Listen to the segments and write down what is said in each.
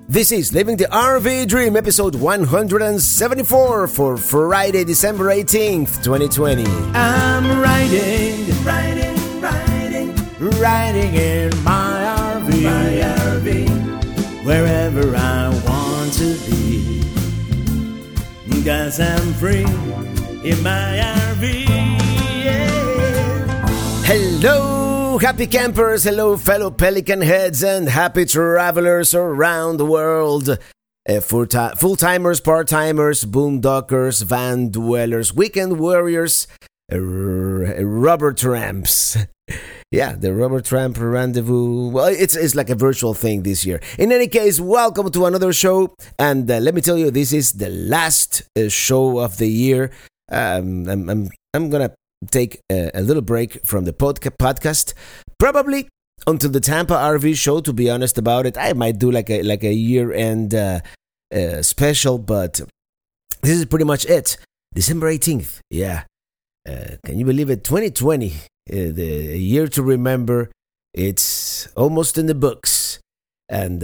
This is Living the RV Dream, episode 174 for Friday, December 18th, 2020. I'm riding in my RV, wherever I want to be, 'cause I'm free in my RV, yeah. Hello, happy campers, hello fellow Pelican heads, and happy travelers around the world. Full-timers, part-timers, boondockers, van dwellers, weekend warriors, rubber tramps. Yeah, the Rubber Tramp Rendezvous. Well, it's like a virtual thing this year. In any case, welcome to another show. And let me tell you, this is the last show of the year. I'm gonna take a little break from the podcast, probably until the Tampa RV show. To be honest about it, I might do like a year-end special, but this is pretty much it. December 18th. Yeah, can you believe it? 2020. The year to remember. It's almost in the books, and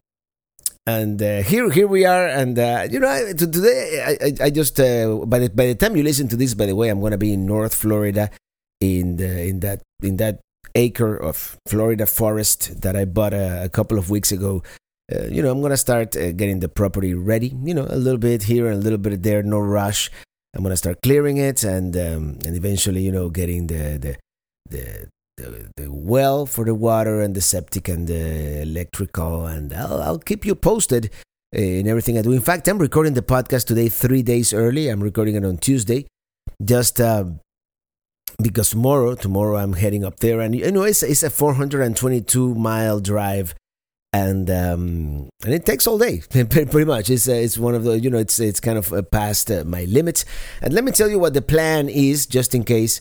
here we are. And today I just by the time you listen to this, by the way, I'm gonna be in North Florida, in that acre of Florida forest that I bought a couple of weeks ago. I'm gonna start getting the property ready. A little bit here and a little bit there, no rush. I'm gonna start clearing it and eventually, getting the well for the water and the septic and the electrical, and I'll keep you posted in everything I do. In fact, I'm recording the podcast today 3 days early. I'm recording it on Tuesday, just because tomorrow I'm heading up there, and it's a 422 mile drive. And it takes all day, pretty much. It's one of the, it's kind of past my limits. And let me tell you what the plan is, just in case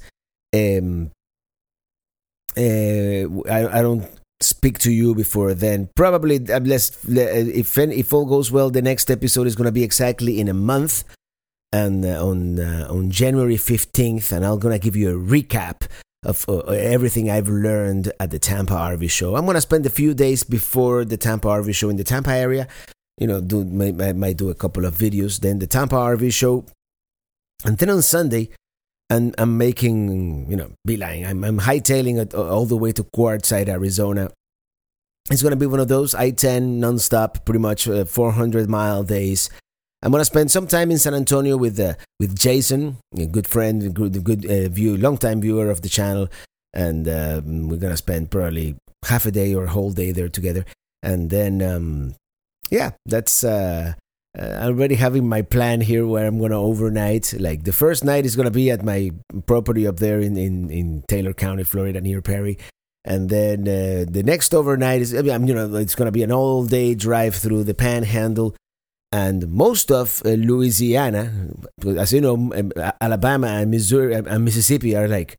I don't speak to you before then. Probably, unless if all goes well, the next episode is going to be exactly in a month, and on January 15th, and I'm going to give you a recap of everything I've learned at the Tampa RV show. I'm going to spend a few days before the Tampa RV show in the Tampa area. Might do a couple of videos. Then the Tampa RV show. And then on Sunday, and I'm making, beeline. I'm hightailing it all the way to Quartzsite, Arizona. It's going to be one of those I-10 nonstop, pretty much 400-mile days. I'm going to spend some time in San Antonio with Jason, a good friend, good long-time viewer of the channel. And we're going to spend probably half a day or a whole day there together. And then, that's... already having my plan here where I'm going to overnight. Like the first night is going to be at my property up there in Taylor County, Florida, near Perry. And then the next overnight is, it's going to be an all-day drive through the Panhandle and most of Louisiana. As you know, Alabama and Missouri and Mississippi are like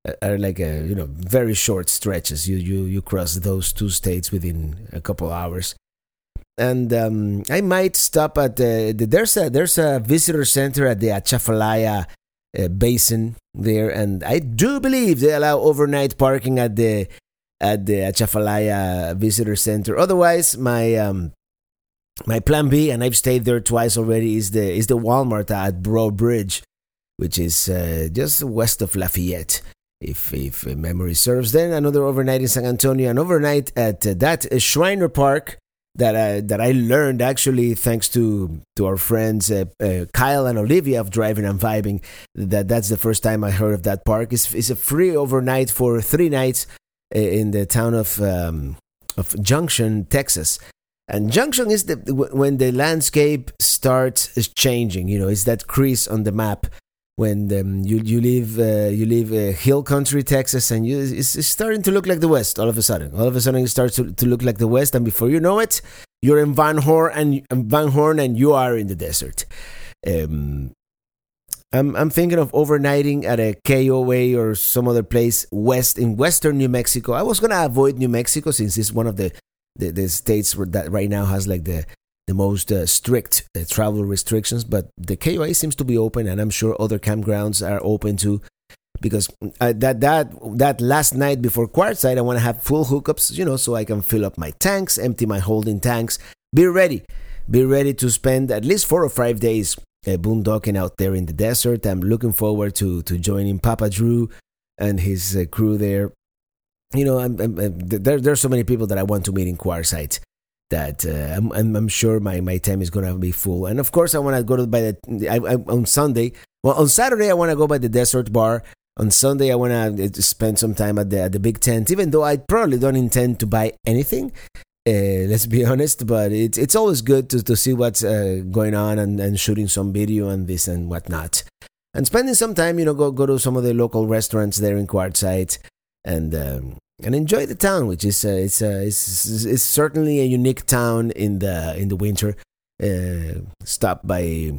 very short stretches. You cross those two states within a couple hours. And I might stop at there's a visitor center at the Atchafalaya Basin there, and I do believe they allow overnight parking at the Atchafalaya Visitor Center. Otherwise, my plan B, and I've stayed there twice already, is the Walmart at Breaux Bridge, which is just west of Lafayette, if memory serves. Then another overnight in San Antonio, an overnight at that Shriner Park. That I learned actually thanks to our friends Kyle and Olivia of Driving and Vibing. That's the first time I heard of that park. It's a free overnight for 3 nights in the town of Junction, Texas. And Junction is when the landscape starts changing. It's that crease on the map when you leave hill country, Texas, and it's starting to look like the West all of a sudden. All of a sudden, it starts to look like the West, and before you know it, you're in Van Horn, and you are in the desert. I'm thinking of overnighting at a KOA or some other place in western New Mexico. I was gonna avoid New Mexico since it's one of the states that right now has like the most strict travel restrictions, but the KOA seems to be open, and I'm sure other campgrounds are open too. Because that last night before Quartzsite, I want to have full hookups, so I can fill up my tanks, empty my holding tanks, be ready. Be ready to spend at least 4 or 5 days boondocking out there in the desert. I'm looking forward to joining Papa Drew and his crew there. You know, there's so many people that I want to meet in Quartzsite that I'm sure my time is gonna be full. And of course, I want to go to on Sunday. Well, on Saturday I want to go by the Desert Bar. On Sunday I want to spend some time at the Big Tent. Even though I probably don't intend to buy anything, let's be honest. But it's always good to see what's going on and shooting some video and this and whatnot, and spending some time. You know, go to some of the local restaurants there in Quartzsite and enjoy the town, which is it's certainly a unique town in the winter. Stop by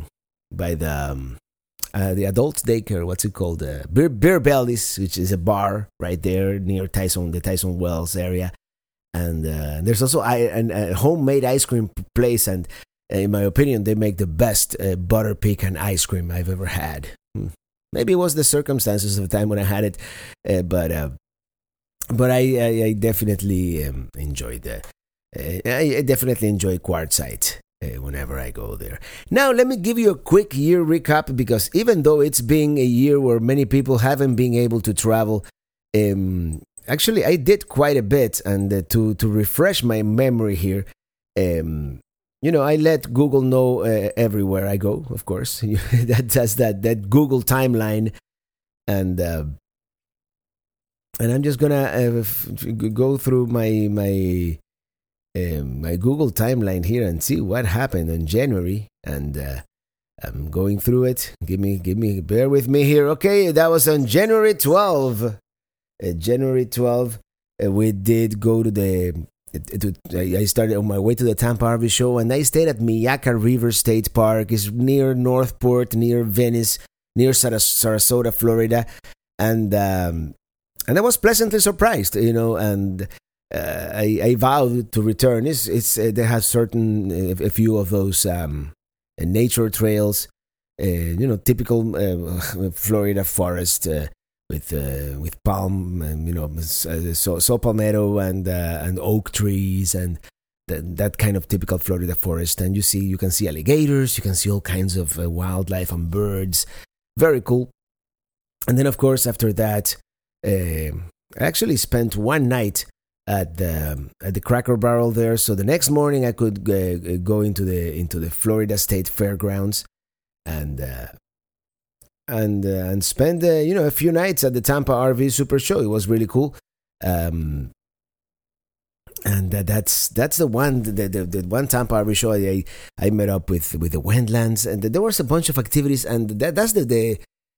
the adult daycare. What's it called? Beer Bellies, which is a bar right there near the Tyson Wells area, and there's also a homemade ice cream place, and in my opinion, they make the best butter pecan ice cream I've ever had. Maybe it was the circumstances of the time when I had it, but I definitely enjoyed I definitely enjoy Quartzsite whenever I go there. Now, let me give you a quick year recap, because even though it's been a year where many people haven't been able to travel, actually I did quite a bit, and to refresh my memory here, you know, I let Google know everywhere I go, of course. that Google timeline, and I'm just gonna go through my Google timeline here and see what happened in January, and I'm going through it. Bear with me here. Okay, that was on January 12. January 12, we did go to I started on my way to the Tampa RV show, and I stayed at Miyaka River State Park. It's near Northport, near Venice, near Sarasota, Florida, and I was pleasantly surprised, you know, and I vowed to return. They have a few of those nature trails, you know, typical Florida forest with palm, you know, saw palmetto and oak trees and that kind of typical Florida forest. And you can see alligators, you can see all kinds of wildlife and birds. Very cool. And then, of course, after that, I actually spent one night at the Cracker Barrel there. So the next morning I could go into the Florida State Fairgrounds and spend you know, a few nights at the Tampa RV Super Show. It was really cool. And that's the one Tampa RV show I met up with the Wendlands, and there was a bunch of activities, and that's the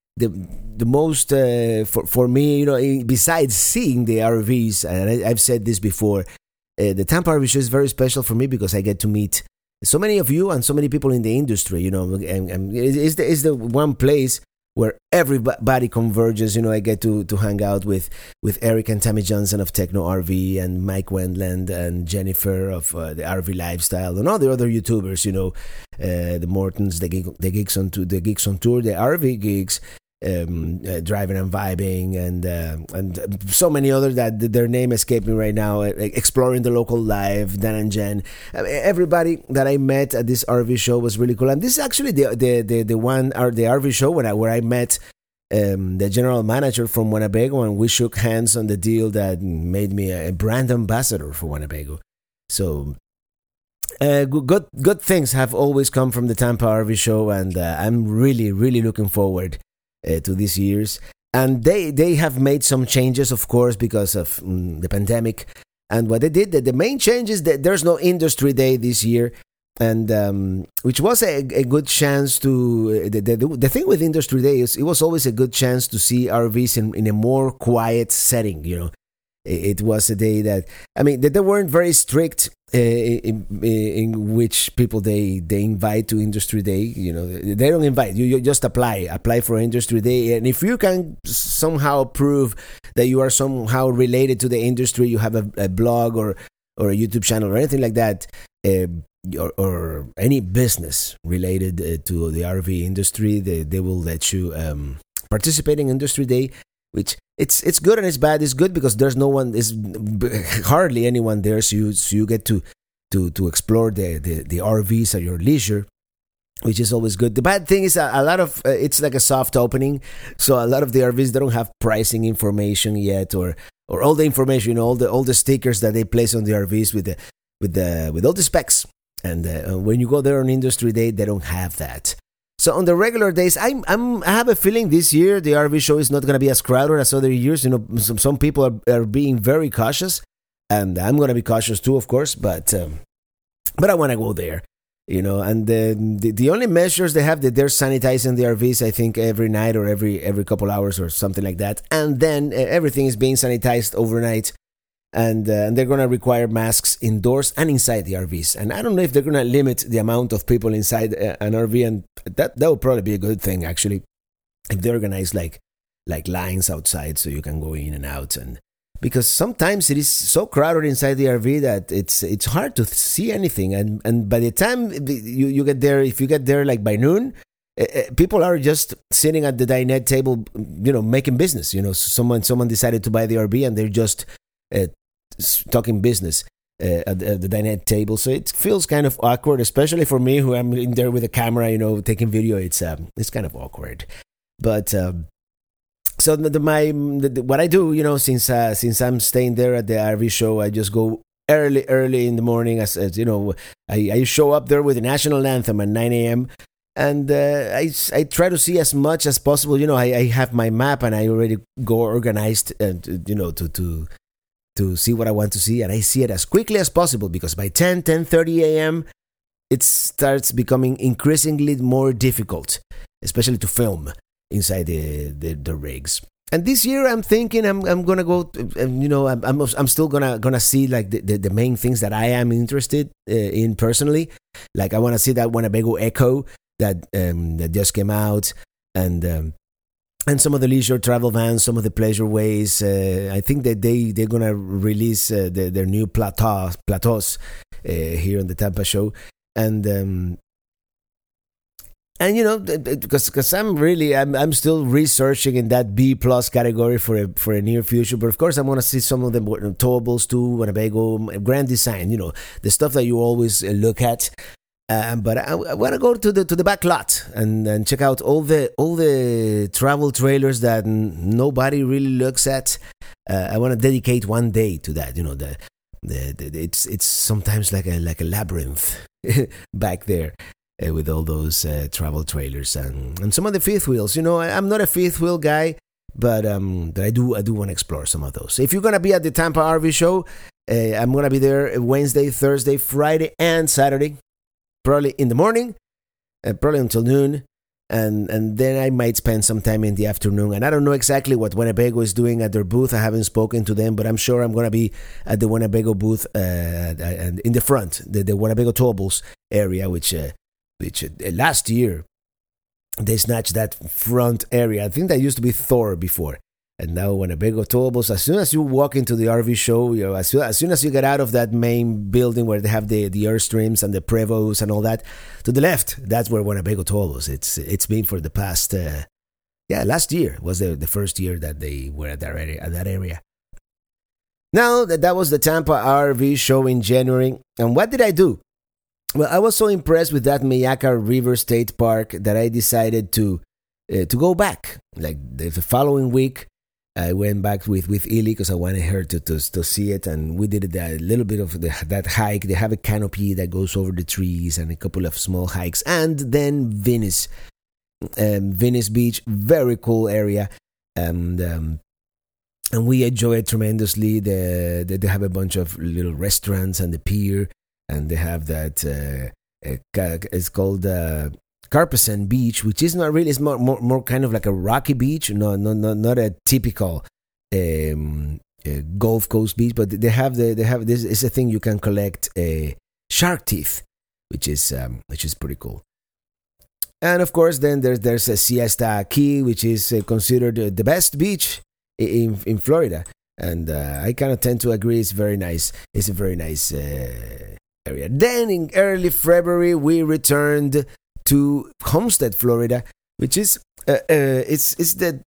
most for me, you know, besides seeing the RVs, and I've said this before, the Tampa RV show is very special for me because I get to meet so many of you and so many people in the industry, you know, and it's the one place where everybody converges. You know, I get to hang out with Eric and Tammy Johnson of Techno RV, and Mike Wendland and Jennifer of the RV Lifestyle, and all the other YouTubers, you know, the Mortons, the Geeks on Tour, the RV Geeks, Driving and Vibing, and so many others that their name escaped me right now. Exploring the Local Live, Dan and Jen, everybody that I met at this RV show was really cool. And this is actually the RV show where I met the general manager from Winnebago, and we shook hands on the deal that made me a brand ambassador for Winnebago. So good things have always come from the Tampa RV show, and I'm really, really looking forward to these years. And they have made some changes, of course, because of the pandemic. And what they did, the main change is that there's no industry day this year, and which was a good chance to the thing with industry day is it was always a good chance to see RVs in a more quiet setting. You know, it was a day that, I mean, that they weren't very strict in which people they invite to industry day. You know, they don't invite you just apply for industry day, and if you can somehow prove that you are somehow related to the industry, you have a blog or a YouTube channel or anything like that, or any business related to the RV industry, they will let you participate in industry day. Which it's good and it's bad. It's good because there's no one, is hardly anyone there, so you get to to explore the RVs at your leisure, which is always good. The bad thing is a lot of it's like a soft opening, so a lot of the RVs, they don't have pricing information yet, or all the information, all the stickers that they place on the RVs with all the specs. And when you go there on Industry Day, they don't have that. So on the regular days, I have a feeling this year the RV show is not going to be as crowded as other years. Some people are being very cautious, and I'm going to be cautious too, of course. But I want to go there, And the only measures they have, that they're sanitizing the RVs, I think, every night or every couple hours or something like that, and then everything is being sanitized overnight. And they're going to require masks indoors and inside the RVs. And I don't know if they're going to limit the amount of people inside an RV, and that would probably be a good thing, actually, if they organize like lines outside so you can go in and out. And because sometimes it is so crowded inside the RV that it's hard to see anything. And by the time you get there, if you get there like by noon, people are just sitting at the dinette table, making business. Someone decided to buy the RV and they're just talking business at the dinette table, so it feels kind of awkward, especially for me, who am in there with a camera, taking video. It's kind of awkward, but so what I do, since I'm staying there at the RV show, I just go early in the morning, as I show up there with the national anthem at 9 a.m. And I try to see as much as possible. I have my map and I already go organized, to see what I want to see, and I see it as quickly as possible, because by 10:30 a.m. it starts becoming increasingly more difficult, especially to film inside the rigs. And this year I'm thinking I'm gonna go, I'm still gonna see like the main things that I am interested in personally. Like I want to see that Winnebago Echo that just came out, and some of the leisure travel vans, some of the pleasure ways. I think that they're going to release their new plateaus here on the Tampa show. And because I'm still researching in that B+ category for a near future. But of course, I want to see some of the towables too, Winnebago, Grand Design, the stuff that you always look at. But I want to go to the back lot and check out all the travel trailers that nobody really looks at. I want to dedicate one day to that. It's sometimes like a labyrinth back there with all those travel trailers and some of the fifth wheels. I'm not a fifth wheel guy, but I do want to explore some of those. If you're gonna be at the Tampa RV show, I'm gonna be there Wednesday, Thursday, Friday, and Saturday. Probably in the morning, probably until noon, and then I might spend some time in the afternoon. And I don't know exactly what Winnebago is doing at their booth. I haven't spoken to them, but I'm sure I'm going to be at the Winnebago booth and in the front, the Winnebago Towables area, which last year they snatched that front area. I think that used to be Thor before. And now Winnebago Towables, as soon as you walk into the RV show, as soon as you get out of that main building where they have the Airstreams and the Prevos and all that, to the left, that's where Winnebago Towables. It's been for the past, last year was the first year that they were at that area. Now that was the Tampa RV show in January. And what did I do? Well, I was so impressed with that Miyaka River State Park that I decided to go back. Like the following week, I went back with Illy because I wanted her to see it, and we did a little bit of that hike. They have a canopy that goes over the trees and a couple of small hikes, and then Venice Beach, very cool area, and we enjoy it tremendously. They have a bunch of little restaurants and the pier, and they have that it's called Carpesen Beach, which is not really, it's more kind of like a rocky beach, not a typical Gulf Coast beach, but they have this is a thing you can collect shark teeth, which is pretty cool. And of course, then there's a Siesta Key, which is considered the best beach in Florida, and I kind of tend to agree. It's very nice. It's a very nice area. Then in early February, we returned to Homestead, Florida, which is it's the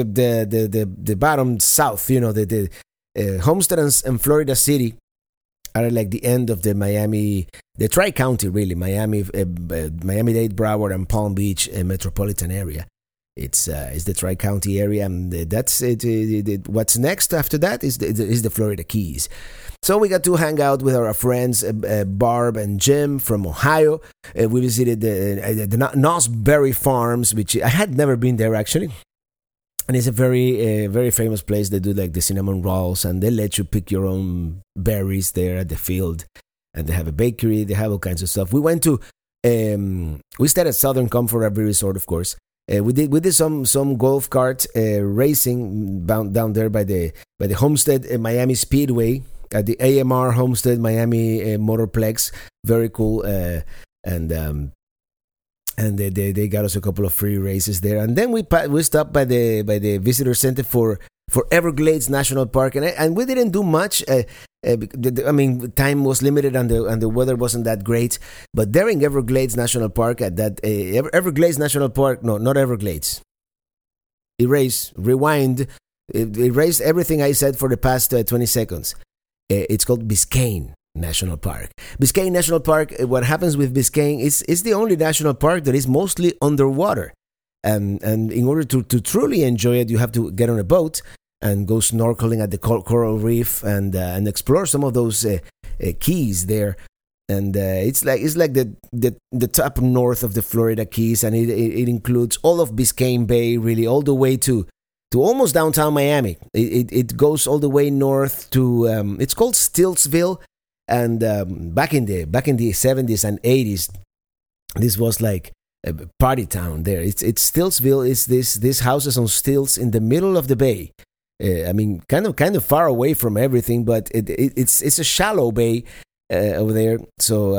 bottom south, the Homestead and Florida City are like the end of the Miami, the Tri-County, really, Miami-Dade, Broward, and Palm Beach metropolitan area. It's the Tri-County area, and that's it. What's next after that is the Florida Keys. So we got to hang out with our friends Barb and Jim from Ohio. We visited the Nosberry Farms, which I had never been there actually. And it's a very famous place. They do like the cinnamon rolls, and they let you pick your own berries there at the field. And they have a bakery. They have all kinds of stuff. We went to we stayed at Southern Comfort RV Resort, of course. We did some golf cart racing down there by the Homestead Miami Speedway at the AMR Homestead Miami Motorplex. Very cool. And they got us a couple of free races there, and then we stopped by the visitor center for Everglades National Park, and we didn't do much. I mean, time was limited and the weather wasn't that great. But during Everglades National Park, at that Everglades National Park, no, not Everglades. Rewind. Erase everything I said for the past 20 seconds. It's called Biscayne National Park. Biscayne National Park, what happens with Biscayne is the only national park that is mostly underwater. And in order to truly enjoy it, you have to get on a boat and go snorkeling at the coral reef and explore some of those keys there. And it's like the top north of the Florida Keys, and it includes all of Biscayne Bay, really, all the way to almost downtown Miami. It goes all the way north to it's called Stiltsville. And back in the 70s and 80s, this was like a party town there. It's Stiltsville. Is this houses on stilts in the middle of the bay. I mean, kind of far away from everything, but it's a shallow bay over there. So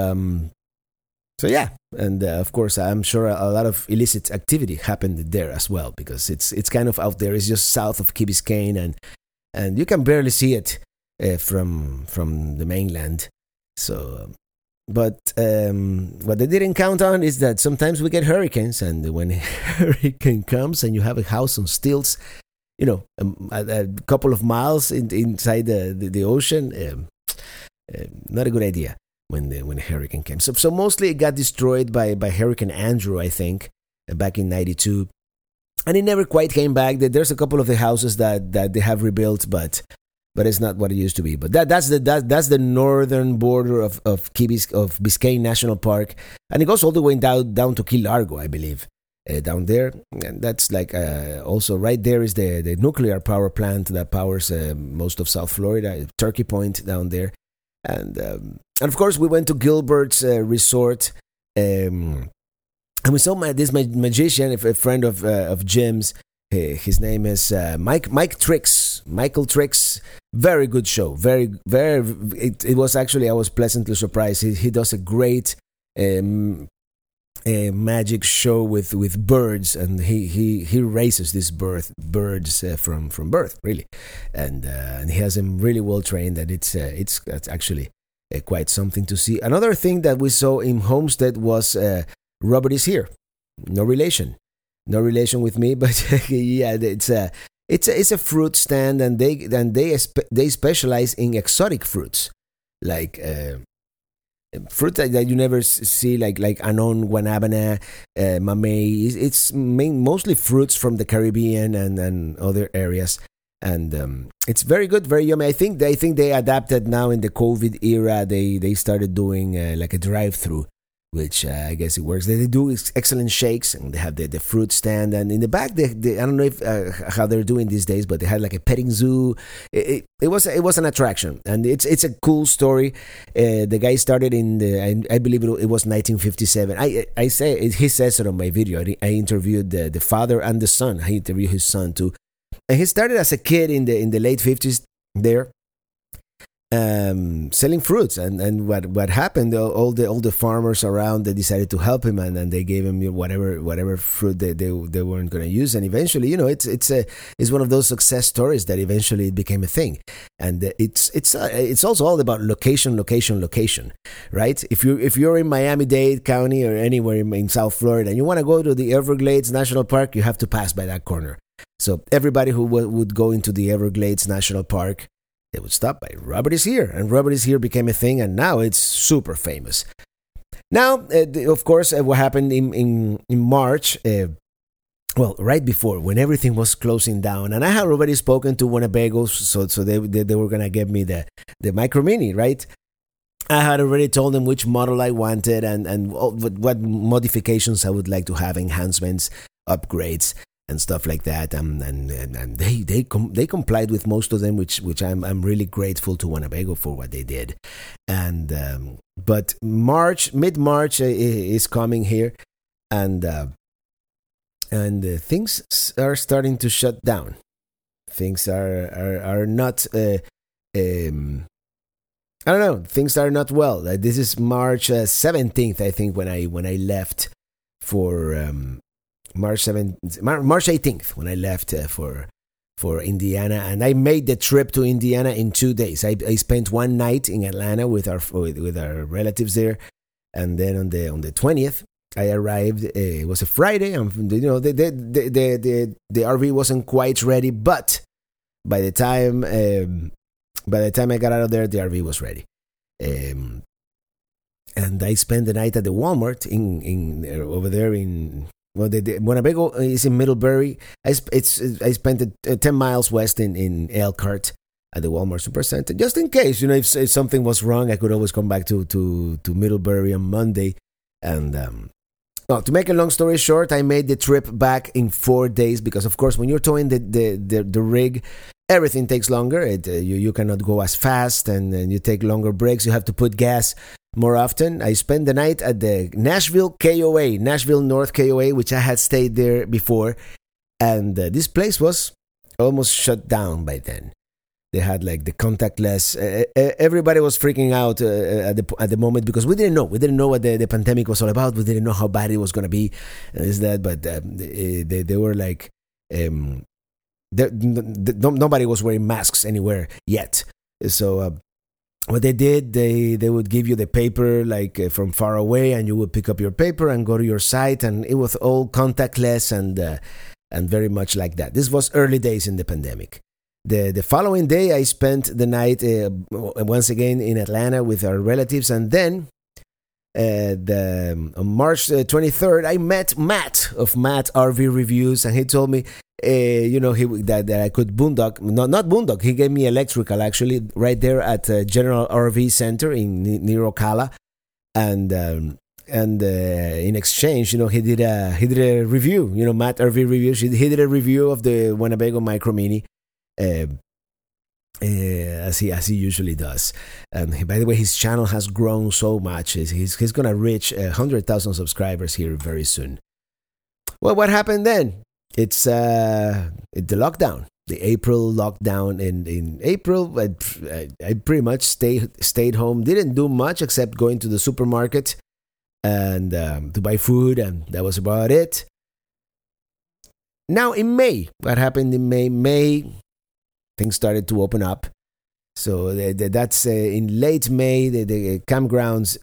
yeah, and of course, I'm sure a lot of illicit activity happened there as well, because it's kind of out there. It's just south of Key Biscayne, and you can barely see it from the mainland. So, but what they didn't count on is that sometimes we get hurricanes, and when a hurricane comes and you have a house on stilts, a couple of miles inside the ocean, not a good idea when a hurricane came. So mostly it got destroyed by Hurricane Andrew, I think, back in '92, and it never quite came back. There's a couple of the houses that they have rebuilt, but it's not what it used to be. But that's the northern border of Biscayne National Park, and it goes all the way down to Key Largo, I believe, down there. And that's like also right there is the nuclear power plant that powers most of South Florida, Turkey Point down there, and of course we went to Gilbert's resort, and we saw this magician, a friend of Jim's. His name is Michael Tricks. Very good show. Very. It was actually, I was pleasantly surprised. He does a great magic show with birds, and he raises these birds from birth, really, and he has them really well trained. And it's actually quite something to see. Another thing that we saw in Homestead was Robert is here. No relation with me, but yeah, it's a fruit stand, and they specialize in exotic fruits, like fruit that you never see, like anon, guanabana, mamey. It's mostly fruits from the Caribbean and other areas, and it's very good, very yummy. I think they adapted now in the COVID era. They started doing like a drive-through, which I guess it works. They do excellent shakes, and they have the fruit stand, and in the back, I don't know if how they're doing these days, but they had like a petting zoo. It was an attraction, and it's a cool story. The guy started in I believe it was 1957. He says it on my video. I interviewed the father and the son. I interviewed his son too, and he started as a kid in the late 50s there. Selling fruits, and what happened, all the farmers around, they decided to help him, and they gave him whatever fruit they weren't going to use, and eventually, it's one of those success stories that eventually it became a thing. And it's also all about location, right? If you're in Miami-Dade County or anywhere in South Florida and you want to go to the Everglades National Park, you have to pass by that corner. So everybody who would go into the Everglades National Park, they would stop by. Robert is here, and Robert is here became a thing, and now it's super famous. Now, of course, what happened in March, right before, when everything was closing down, and I had already spoken to Winnebagos, so they were going to give me the Micro Mini, right? I had already told them which model I wanted and what modifications I would like to have, enhancements, upgrades, and stuff like that. And they complied with most of them, which I'm really grateful to Winnebago for what they did. And but mid-March is coming here, and things are starting to shut down. Things are not. I don't know. Things are not well. This is March 17th, I think, when I left for March 18th when I left for Indiana, and I made the trip to Indiana in 2 days. I spent one night in Atlanta with our relatives there, and then on the 20th I arrived. It was a Friday, and the RV wasn't quite ready, but by the time I got out of there, the RV was ready. And I spent the night at the Walmart in over there in Winnebago is in Middlebury. I spent 10 miles west in Elkhart at the Walmart Supercenter, just in case, if something was wrong, I could always come back to Middlebury on Monday. And to make a long story short, I made the trip back in 4 days because, of course, when you're towing the rig, everything takes longer. You cannot go as fast, and you take longer breaks. You have to put gas more often. I spent the night at the Nashville North KOA, which I had stayed there before, and this place was almost shut down by then. They had like the contactless. Everybody was freaking out at the moment because we didn't know what the pandemic was all about. We didn't know how bad it was going to be, but they were like. Nobody was wearing masks anywhere yet. So what they did, they would give you the paper from far away, and you would pick up your paper and go to your site, and it was all contactless and very much like that. This was early days in the pandemic. The following day, I spent the night once again in Atlanta with our relatives, and then on March 23rd, I met Matt of Matt RV Reviews, and he told me, that I could boondock. Not boondock. He gave me electrical, actually, right there at General RV Center near Ocala, and in exchange, he did a review. Matt RV Reviews. He did a review of the Winnebago Micro Mini. As he usually does. By the way, his channel has grown so much. He's gonna reach 100,000 subscribers here very soon. Well, what happened then? It's the lockdown, the April lockdown. In April, I pretty much stayed home. Didn't do much except going to the supermarket and to buy food, and that was about it. Now in May, what happened in May? May, things started to open up. So that's in late May. The campgrounds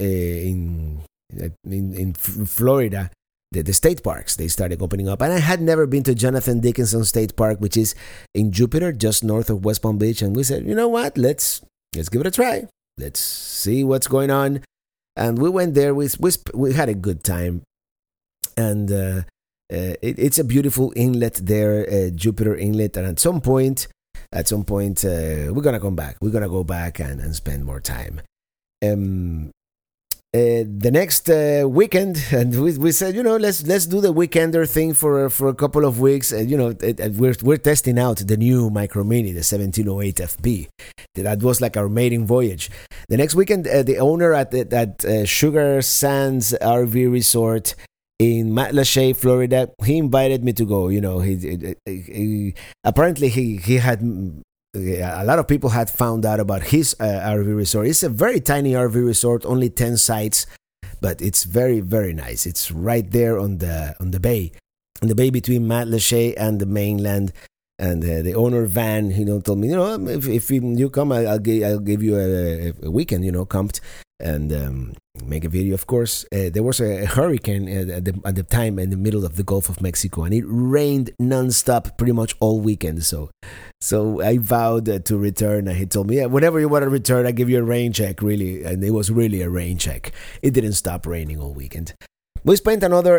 in Florida, the state parks, they started opening up. And I had never been to Jonathan Dickinson State Park, which is in Jupiter, just north of West Palm Beach. And we said, you know what? Let's give it a try. Let's see what's going on. And we went there. We had a good time. And it's a beautiful inlet there, Jupiter Inlet. And at some point, we're gonna come back. We're gonna go back and spend more time. The next weekend, and we said, let's do the weekender thing for a couple of weeks. We're testing out the new Micro Mini, the 1708 FB. That was like our maiden voyage. The next weekend, the owner at Sugar Sands RV Resort in Matlacha, Florida, he invited me to go. He apparently he had a lot of people had found out about his RV resort. It's a very tiny RV resort, only 10 sites, but it's very, very nice. It's right there on the bay between Matlacha and the mainland. And the owner Van, told me, if you come, I'll give you a weekend, camped, and make a video. Of course, there was a hurricane at the time in the middle of the Gulf of Mexico, and it rained nonstop pretty much all weekend. So So I vowed to return, and he told me, yeah, whenever you want to return, I give you a rain check, really. And it was really a rain check. It didn't stop raining all weekend. We spent another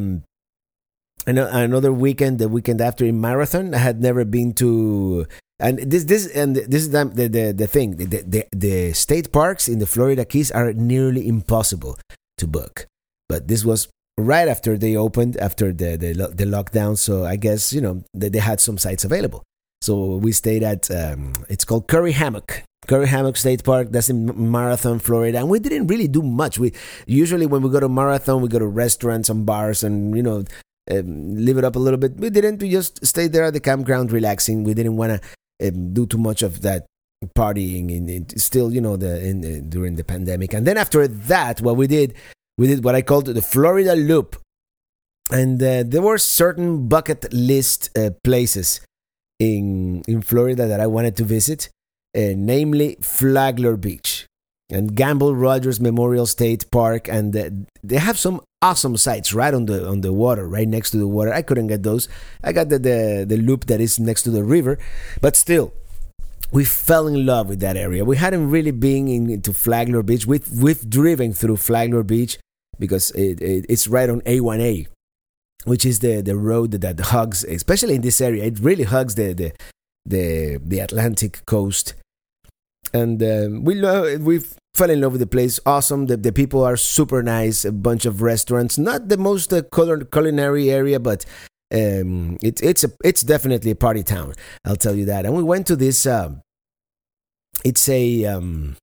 weekend, the weekend after, in Marathon. I had never been to, and this is the thing. The state parks in the Florida Keys are nearly impossible to book. But this was right after they opened, after the lockdown. So I guess, they had some sites available. So we stayed at, it's called Curry Hammock State Park. That's in Marathon, Florida. And we didn't really do much. We usually, when we go to Marathon, we go to restaurants and bars and, live it up a little bit. We didn't. We just stayed there at the campground relaxing. We didn't want to do too much of that partying still, during the pandemic. And then after that, what we did what I called the Florida Loop. And there were certain bucket list places in Florida that I wanted to visit, namely Flagler Beach and Gamble Rogers Memorial State Park, and they have some awesome sites right on the water, right next to the water. I couldn't get those. I got the loop that is next to the river, but still, we fell in love with that area. We hadn't really been into Flagler Beach. We've driven through Flagler Beach because it's right on A1A. Which is the road that hugs, especially in this area, it really hugs the Atlantic coast, and we fell in love with the place. Awesome, the people are super nice. A bunch of restaurants, not the most culinary area, but it's definitely a party town. I'll tell you that. And we went to this. It's the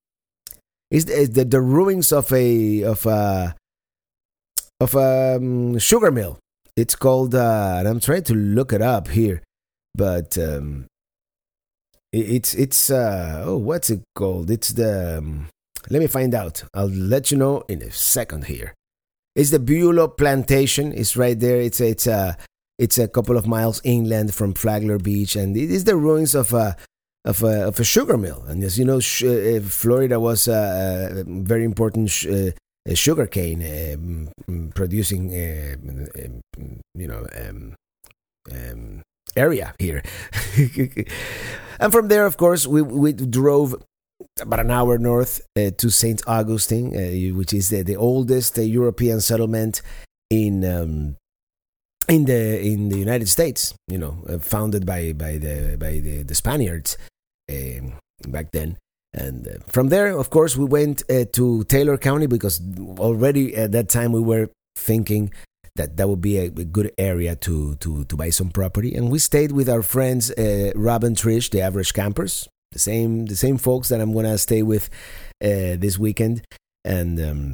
ruins of a sugar mill. It's called, and I'm trying to look it up here, but what's it called? It's the, let me find out. I'll let you know in a second here. It's the Beulah Plantation. It's right there. It's a couple of miles inland from Flagler Beach, and it is the ruins of a sugar mill. And as you know, Florida was a very important sugar cane producing area here. And from there, of course, we drove about an hour north to St. Augustine, which is the oldest European settlement in the United States, founded by the Spaniards back then. And from there, of course, we went to Taylor County because already at that time we were thinking that would be a good area to buy some property. And we stayed with our friends Rob and Trish, the Average Campers, the same folks that I'm gonna stay with this weekend. And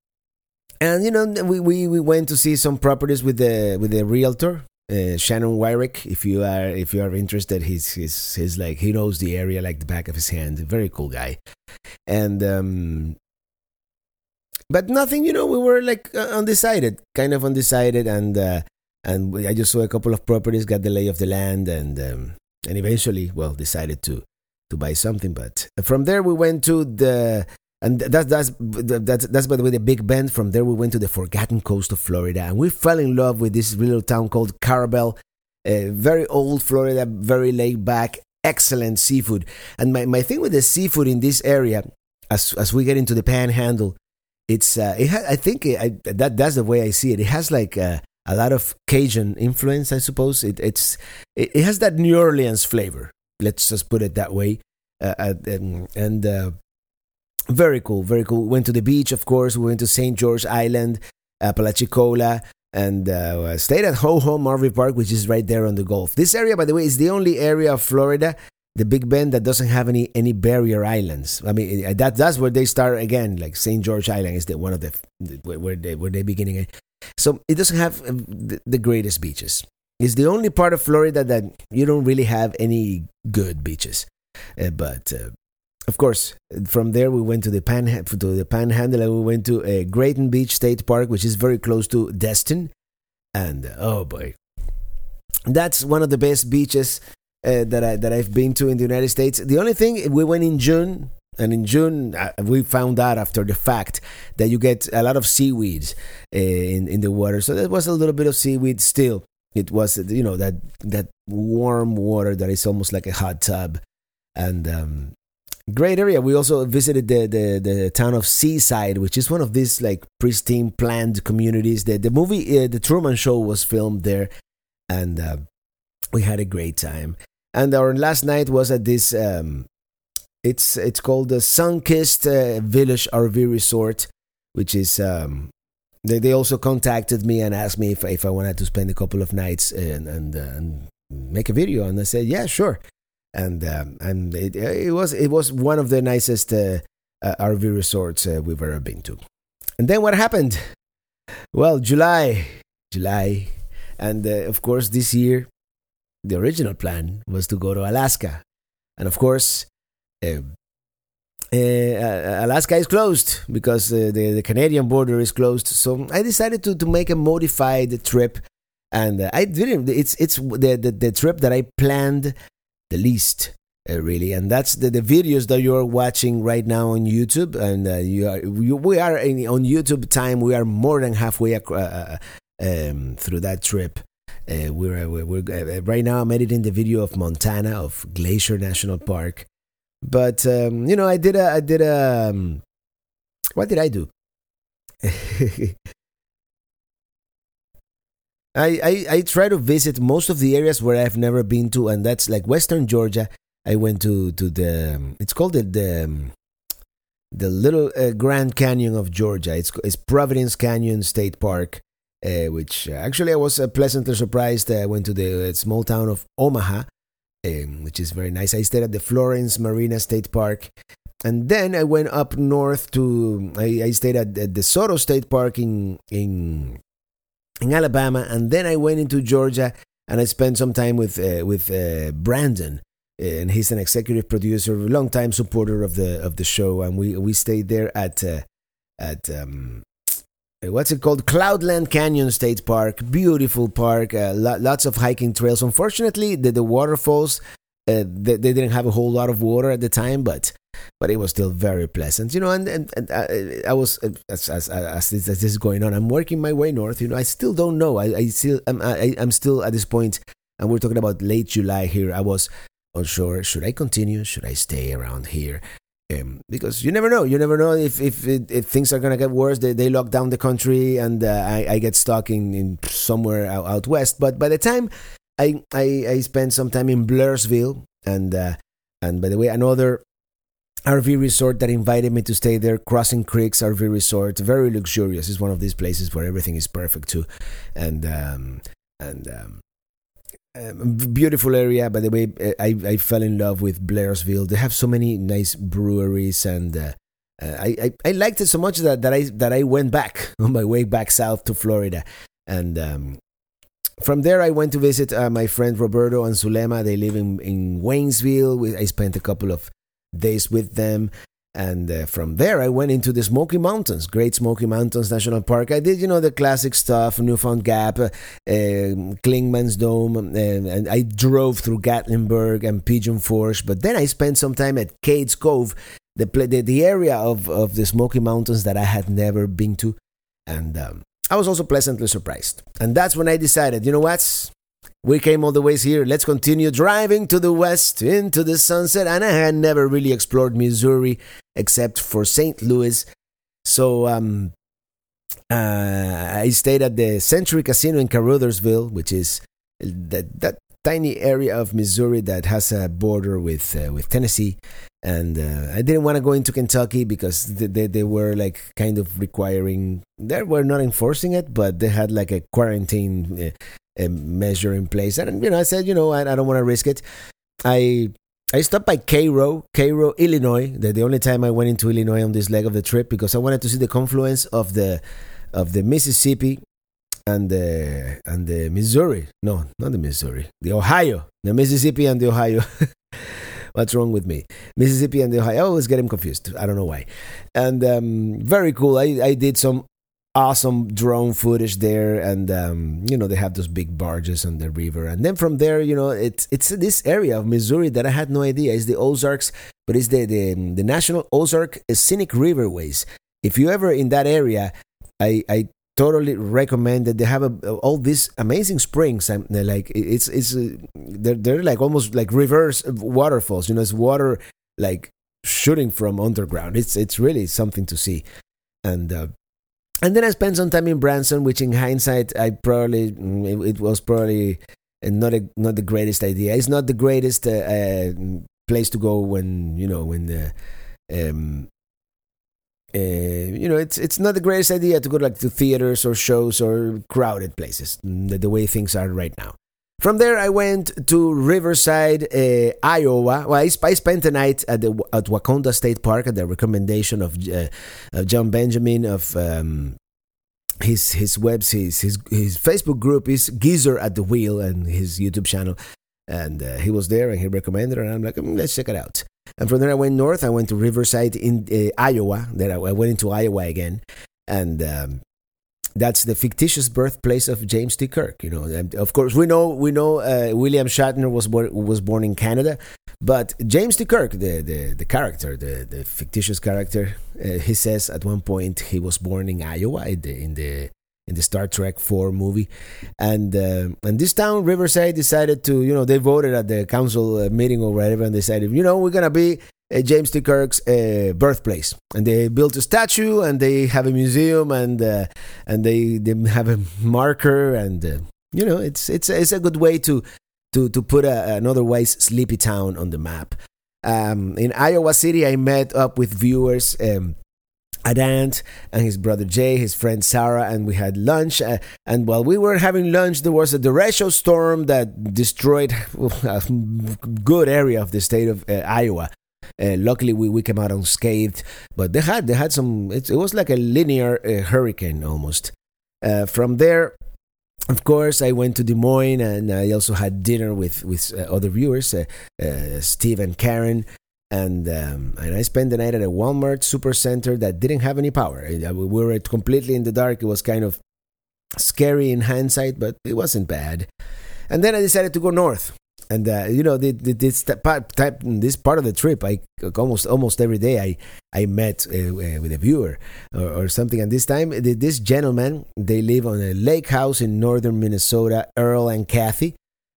we went to see some properties with the realtor. Shannon Wyrick, if you are interested, he's like, he knows the area like the back of his hand. Very cool guy, and but nothing, we were like undecided, and I just saw a couple of properties, got the lay of the land, and eventually, decided to buy something. But from there, we went to that's by the way the Big Bend. From there we went to the Forgotten Coast of Florida, and we fell in love with this little town called Carabel. Very old Florida, very laid back, excellent seafood. And my thing with the seafood in this area, as we get into the Panhandle, that's the way I see it. It has like a lot of Cajun influence, I suppose. It has that New Orleans flavor. Let's just put it that way. Very cool, very cool. Went to the beach, of course. We went to St. George Island, Apalachicola, and stayed at Ho Hom RV Park, which is right there on the Gulf. This area, by the way, is the only area of Florida, the Big Bend, that doesn't have any barrier islands. I mean, that's where they start again. Like St. George Island is one of where they beginning. So it doesn't have the greatest beaches. It's the only part of Florida that you don't really have any good beaches, but. Of course, from there we went to the Panhandle, and we went to Grayton Beach State Park, which is very close to Destin. And oh boy, that's one of the best beaches that I've been to in the United States. The only thing, we went in June, and in June we found out after the fact that you get a lot of seaweeds in the water. So there was a little bit of seaweed still. It was, that warm water that is almost like a hot tub, and great area. We also visited the town of Seaside, which is one of these like pristine planned communities. The movie The Truman Show was filmed there, and we had a great time. And our last night was at this. It's called the Sunkissed Village RV Resort, which is. They also contacted me and asked me if I wanted to spend a couple of nights and make a video, and I said yeah, sure. And it was one of the nicest RV resorts we've ever been to. And then what happened? Well, July, and of course this year the original plan was to go to Alaska, and of course Alaska is closed because the Canadian border is closed. So I decided to make a modified trip, and I didn't. It's the trip that I planned the least, really, and that's the videos that you're watching right now on YouTube, and we are on YouTube time. We are more than halfway through that trip. We're right now. I'm editing the video of Montana, of Glacier National Park. But I did what did I do? I try to visit most of the areas where I've never been to, and that's like Western Georgia. I went to the it's called the little Grand Canyon of Georgia. It's Providence Canyon State Park, which actually I was pleasantly surprised. I went to the small town of Omaha, which is very nice. I stayed at the Florence Marina State Park, and then I went up north to. I stayed at the DeSoto State Park in Alabama, and then I went into Georgia, and I spent some time with Brandon, and he's an executive producer, longtime supporter of the show, and we stayed there at what's it called? Cloudland Canyon State Park. Beautiful park. Lots of hiking trails. Unfortunately, the waterfalls, they didn't have a whole lot of water at the time, but it was still very pleasant. And I was, as this is going on, I'm working my way north. I still don't know. I'm still at this point, and we're talking about late July here. I was unsure. Should I continue? Should I stay around here? Because you never know. You never know if things are going to get worse. They lock down the country, and I get stuck in somewhere out west. But by the time I spent some time in Blairsville, and by the way, another RV resort that invited me to stay there, Crossing Creeks RV Resort, very luxurious. It's one of these places where everything is perfect too, and beautiful area. By the way, I fell in love with Blairsville. They have so many nice breweries, and I liked it so much that I went back on my way back south to Florida, and from there I went to visit my friend Roberto and Zulema. They live in Waynesville. I spent a couple of days with them. And from there, I went into the Smoky Mountains, Great Smoky Mountains National Park. I did, the classic stuff, Newfound Gap, Klingman's Dome, and I drove through Gatlinburg and Pigeon Forge. But then I spent some time at Cades Cove, the area of the Smoky Mountains that I had never been to. And I was also pleasantly surprised. And that's when I decided, you know what? We came all the way here. Let's continue driving to the west into the sunset. And I had never really explored Missouri except for St. Louis. So I stayed at the Century Casino in Caruthersville, which is that tiny area of Missouri that has a border with Tennessee. And I didn't want to go into Kentucky because they were like kind of requiring. They were not enforcing it, but they had like a quarantine measure in place, and I said, I don't want to risk it. I stopped by Cairo, Illinois. The only time I went into Illinois on this leg of the trip, because I wanted to see the confluence of the Mississippi and the Missouri. No, not the Missouri. The Ohio. The Mississippi and the Ohio. What's wrong with me? Mississippi and the Ohio. I always get them confused. I don't know why. And very cool. I did some awesome drone footage there, and they have those big barges on the river. And then from there, it's this area of Missouri that I had no idea. It's the Ozarks, but it's the National Ozark Scenic Riverways. If you ever in that area, I totally recommend it. They have all these amazing springs, and they're like they're like almost like reverse waterfalls. It's water like shooting from underground. It's really something to see, and then I spent some time in Branson, which in hindsight it was probably not the greatest idea. It's not the greatest place to go when it's not the greatest idea to go to theaters or shows or crowded places, the way things are right now. From there, I went to Riverside, Iowa. Well, I spent the night at Waconda State Park at the recommendation of John Benjamin of his Facebook group is Geezer at the Wheel, and his YouTube channel. And he was there, and he recommended it, and I'm like, let's check it out. And from there, I went north. I went to Riverside in Iowa. Then I went into Iowa again, and that's the fictitious birthplace of James T. Kirk. And of course, we know William Shatner was born in Canada, but James T. Kirk, the character, the fictitious character, he says at one point he was born in Iowa in the Star Trek 4 movie, and this town Riverside decided to they voted at the council meeting or whatever, and decided we're gonna be James T. Kirk's birthplace, and they built a statue, and they have a museum, and they have a marker, and it's a good way to put an otherwise sleepy town on the map. In Iowa City, I met up with viewers. Adant and his brother Jay, his friend Sarah, and we had lunch. And while we were having lunch, there was a derecho storm that destroyed a good area of the state of Iowa. Luckily, we came out unscathed, but they had some. It was like a linear hurricane almost. From there, of course, I went to Des Moines, and I also had dinner with other viewers, Steve and Karen. And I spent the night at a Walmart supercenter that didn't have any power. We were completely in the dark. It was kind of scary in hindsight, but it wasn't bad. And then I decided to go north. And this part of the trip, I almost every day I met with a viewer or something. And this time, this gentleman, they live on a lake house in northern Minnesota, Earl and Kathy.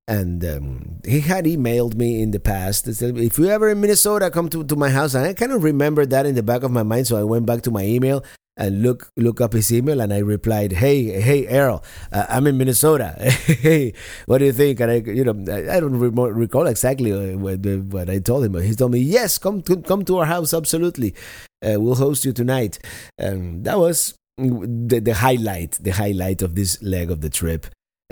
And he had emailed me in the past. Said, if you're ever in Minnesota, come to my house. And I kind of remembered that in the back of my mind, so I went back to my email and look up his email, and I replied, "Hey, Errol, I'm in Minnesota. Hey, what do you think?" And I don't recall exactly what I told him, but he told me, "Yes, come to our house, absolutely. We'll host you tonight." And that was the highlight of this leg of the trip.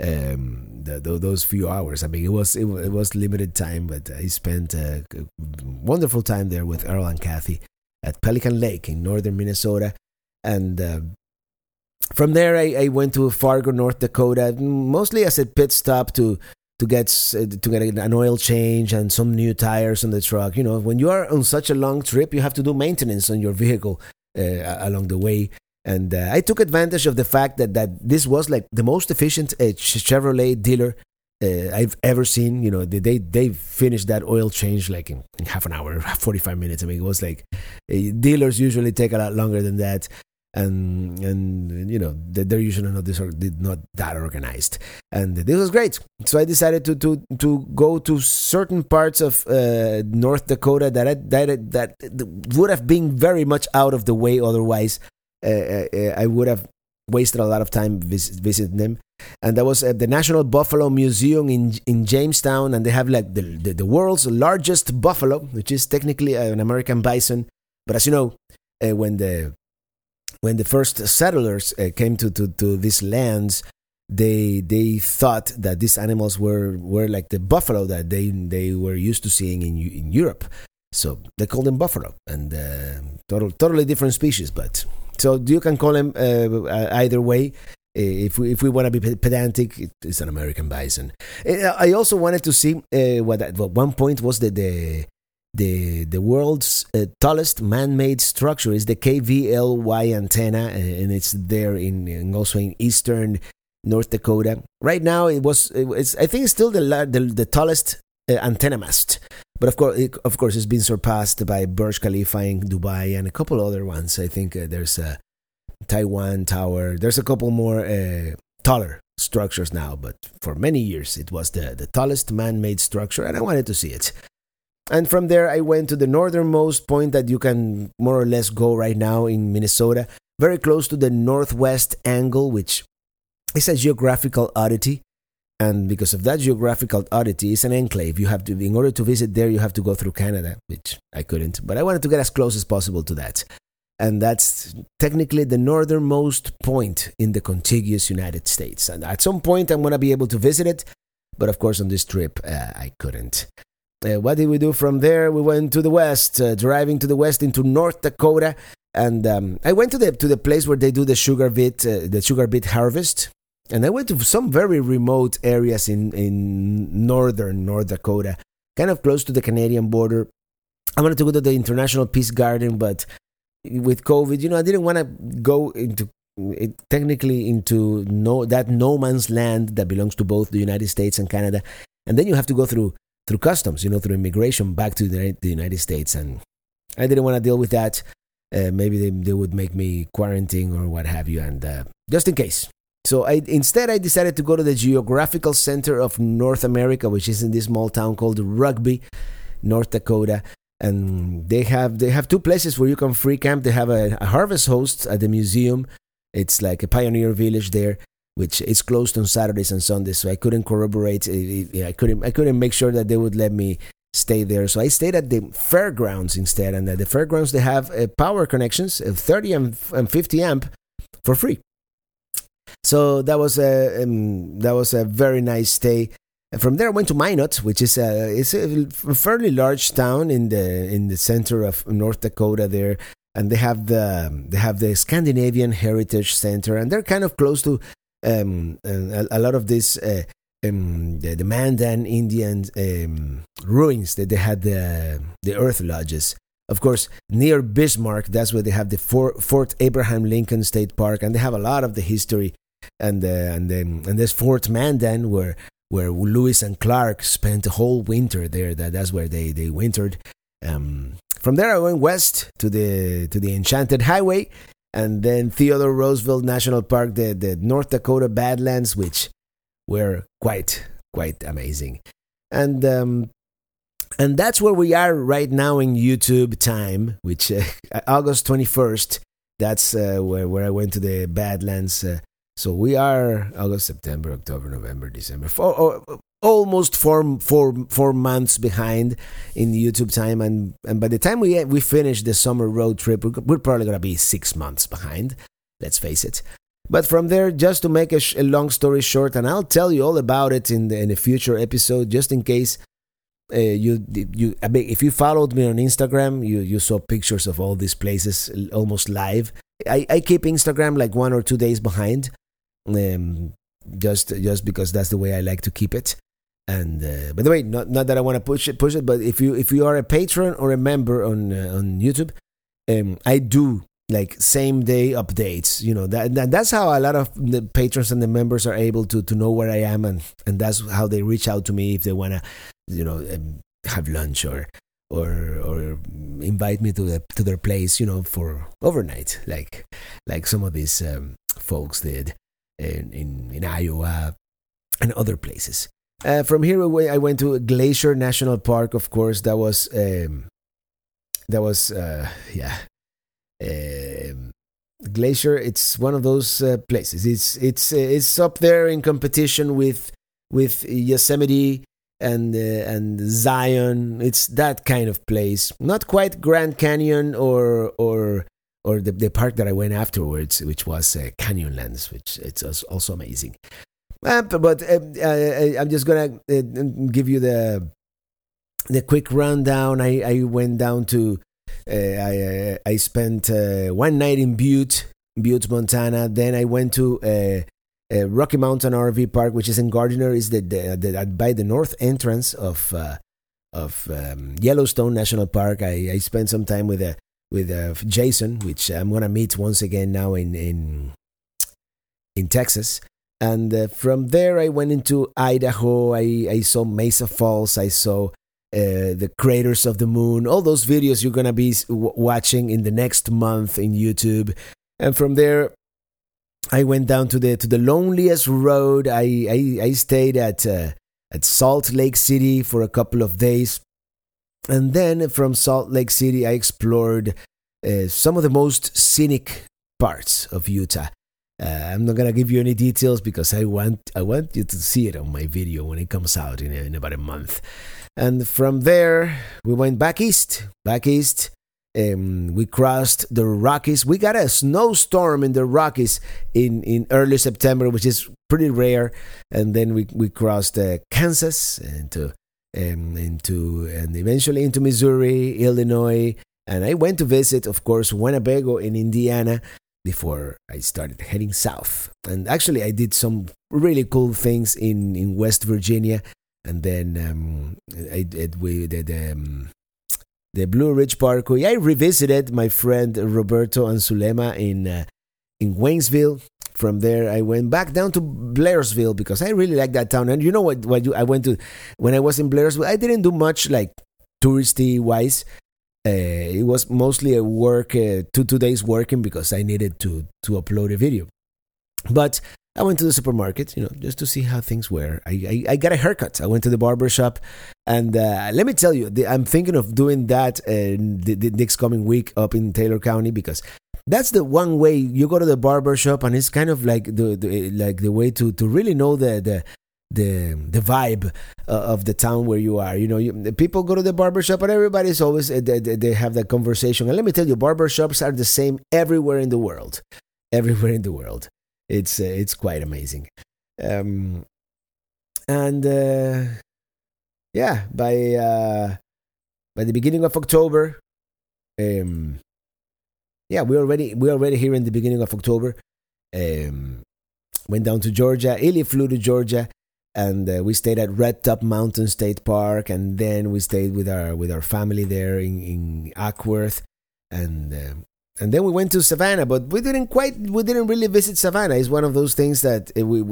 Those few hours. I mean, it was limited time, but I spent a wonderful time there with Earl and Kathy at Pelican Lake in northern Minnesota, and from there I went to Fargo, North Dakota, mostly as a pit stop to get an oil change and some new tires on the truck. When you are on such a long trip, you have to do maintenance on your vehicle along the way. And I took advantage of the fact that this was like the most efficient Chevrolet dealer I've ever seen. They finished that oil change like in half an hour, 45 minutes. I mean, it was like dealers usually take a lot longer than that. And they're usually not that organized. And this was great. So I decided to go to certain parts of North Dakota that would have been very much out of the way otherwise. I would have wasted a lot of time visiting them. And that was the National Buffalo Museum in Jamestown, and they have like the world's largest buffalo, which is technically an American bison. But as you know, when the first settlers came to these lands, they thought that these animals were like the buffalo that they were used to seeing in Europe. So they called them buffalo, and totally different species, but. So you can call them either way. If we want to be pedantic, it's an American bison. I also wanted to see what at one point was the world's tallest man-made structure is the KVLY antenna, and it's there in also in eastern North Dakota. Right now, it's I think it's still the tallest antenna mast. But of course, it's been surpassed by Burj Khalifa in Dubai and a couple other ones. I think there's Taiwan Tower. There's a couple more taller structures now, but for many years it was the tallest man-made structure, and I wanted to see it. And from there, I went to the northernmost point that you can more or less go right now in Minnesota, very close to the northwest angle, which is a geographical oddity. And because of that geographical oddity, it's an enclave. You have to, in order to visit there, you have to go through Canada, which I couldn't. But I wanted to get as close as possible to that. And that's technically the northernmost point in the contiguous United States. And at some point, I'm going to be able to visit it. But of course, on this trip, I couldn't. What did we do from there? We went to the west, driving to the west into North Dakota. And I went to the place where they do the sugar beet harvest. And I went to some very remote areas in northern North Dakota, kind of close to the Canadian border. I wanted to go to the International Peace Garden, but with COVID, I didn't want to go into that no man's land that belongs to both the United States and Canada. And then you have to go through customs, through immigration back to the United States. And I didn't want to deal with that. Maybe they would make me quarantine or what have you, and just in case. So instead I decided to go to the geographical center of North America, which is in this small town called Rugby, North Dakota. And they have two places where you can free camp. They have a harvest host at the museum. It's like a pioneer village there, which is closed on Saturdays and Sundays. So I couldn't corroborate. I couldn't make sure that they would let me stay there. So I stayed at the fairgrounds instead. And at the fairgrounds, they have power connections, 30 and 50 amp for free. So that was a very nice stay. And from there, I went to Minot, which is a fairly large town in the center of North Dakota there, and they have the Scandinavian Heritage Center, and they're kind of close to a lot of this the Mandan Indian ruins that they had the Earth Lodges. Of course, near Bismarck, that's where they have the Fort Abraham Lincoln State Park, and they have a lot of the history. And there's Fort Mandan where Lewis and Clark spent the whole winter there. That's where they wintered. From there, I went west to the Enchanted Highway, and then Theodore Roosevelt National Park, the North Dakota Badlands, which were quite amazing. And that's where we are right now in YouTube time, which August 21st. That's where I went to the Badlands. So we are August, September, October, November, December. Almost four months behind in the YouTube time, and by the time we finish the summer road trip, we're probably gonna be 6 months behind. Let's face it. But from there, just to make a long story short, and I'll tell you all about it in a future episode, just in case. If you followed me on Instagram, you saw pictures of all these places almost live. I keep Instagram like 1 or 2 days behind, just because that's the way I like to keep it. And by the way, not that I want to push it, but if you are a patron or a member on YouTube, I do like same day updates. That's how a lot of the patrons and the members are able to know where I am, and that's how they reach out to me if they want to have lunch or invite me to their place, for overnight, like some of these folks did in Iowa and other places. From here I went to Glacier National Park. Of course, that was Glacier. It's one of those places. It's up there in competition with Yosemite and Zion. It's that kind of place. Not quite Grand Canyon or the park that I went afterwards, which was Canyonlands, which it's also amazing. But I'm just gonna give you the quick rundown. I went down to I spent 1 night in Butte, Montana. Then I went to Rocky Mountain RV Park, which is in Gardiner, is by the north entrance of Yellowstone National Park. I spent some time with Jason, which I'm gonna meet once again now in Texas. And from there, I went into Idaho. I saw Mesa Falls. I saw the craters of the moon. All those videos you're going to be watching in the next month in YouTube. And from there, I went down to the loneliest road. I stayed at Salt Lake City for a couple of days. And then from Salt Lake City, I explored some of the most scenic parts of Utah. I'm not gonna give you any details because I want you to see it on my video when it comes out in about a month. And from there, we went back east. We crossed the Rockies. We got a snowstorm in the Rockies in early September, which is pretty rare. And then we crossed Kansas and eventually into Missouri, Illinois. And I went to visit, of course, Winnebago in Indiana before I started heading south. And actually, I did some really cool things in West Virginia. And then I did the Blue Ridge Parkway. I revisited my friend Roberto Anzulema in Waynesville. From there, I went back down to Blairsville because I really like that town. And you know what I went to when I was in Blairsville? I didn't do much like touristy wise. It was mostly a work, 2 days working because I needed to upload a video. But I went to the supermarket, just to see how things were. I got a haircut. I went to the barber shop. And let me tell you, I'm thinking of doing that the next coming week up in Taylor County because that's the one way you go to the barber shop, and it's kind of like the way to really know the vibe of the town where you are. People go to the barbershop and everybody's always, they have that conversation. And let me tell you, barbershops are the same everywhere in the world. It's quite amazing. By the beginning of October, we're already here in the beginning of October. Went down to Georgia. Illy flew to Georgia. And we stayed at Red Top Mountain State Park, and then we stayed with our family there in Ackworth, and then we went to Savannah, but we didn't really visit Savannah. It's one of those things that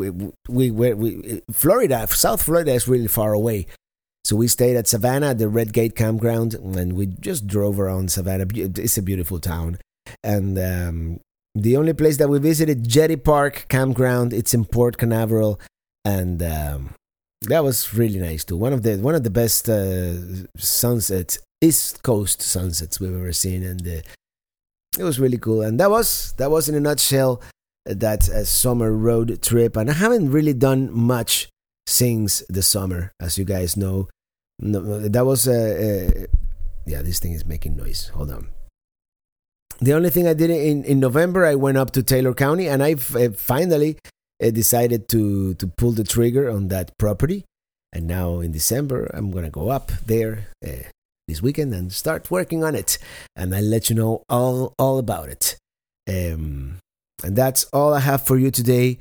South Florida is really far away, so we stayed at Savannah at the Red Gate Campground, and we just drove around Savannah. It's a beautiful town, and the only place that we visited, Jetty Park Campground. It's in Port Canaveral. And that was really nice too. One of the best sunsets, East Coast sunsets we've ever seen, and it was really cool. And that was in a nutshell that summer road trip. And I haven't really done much since the summer, as you guys know. That was this thing is making noise. Hold on. The only thing I did in November, I went up to Taylor County, and I finally decided to pull the trigger on that property. And now in December, I'm going to go up there this weekend and start working on it. And I'll let you know all about it. And that's all I have for you today.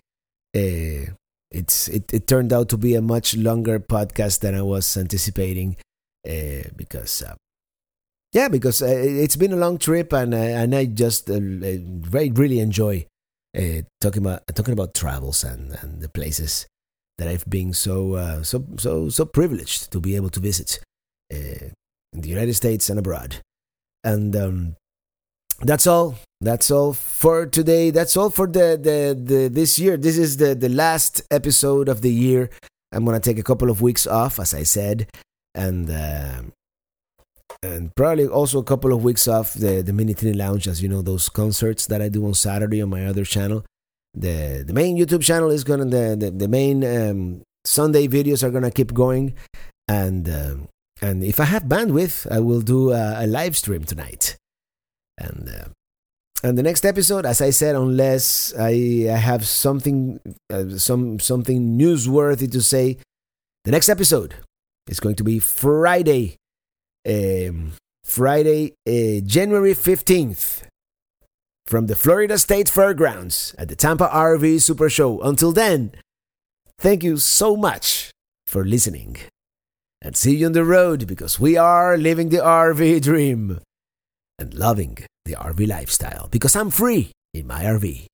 It turned out to be a much longer podcast than I was anticipating because it's been a long trip, and I just really enjoy talking about travels and the places that I've been so privileged to be able to visit in the United States and abroad. And that's all for today. That's all for the this year. This is the last episode of the year. I'm gonna take a couple of weeks off, as I said, and probably also a couple of weeks off the Mini Tini Lounge, as you know, those concerts that I do on Saturday on my other channel. The main YouTube channel is gonna the main Sunday videos are gonna keep going, and if I have bandwidth, I will do a live stream tonight. And the next episode, as I said, unless I have something newsworthy to say, the next episode is going to be Friday, January 15th, from the Florida State Fairgrounds at the Tampa RV Super Show. Until then, thank you so much for listening, and see you on the road, because we are living the RV dream and loving the RV lifestyle, because I'm free in my RV.